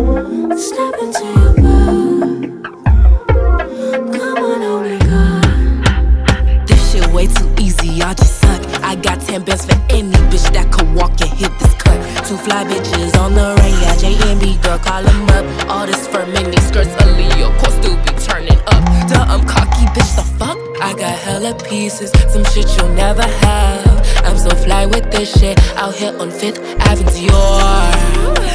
Step into your bed. Come on, oh my God. This shit way too easy, y'all just suck. I got 10 bands for any bitch that could walk and hit this cut. 2 fly bitches on the rain, yeah, JNB girl, call them up. All this for mini skirts, Aaliyah, course still be turning up. Duh, I'm cocky, bitch, the fuck? I got hella pieces, some shit you'll never have. I'm so fly with this shit, out here on 5th Avenue.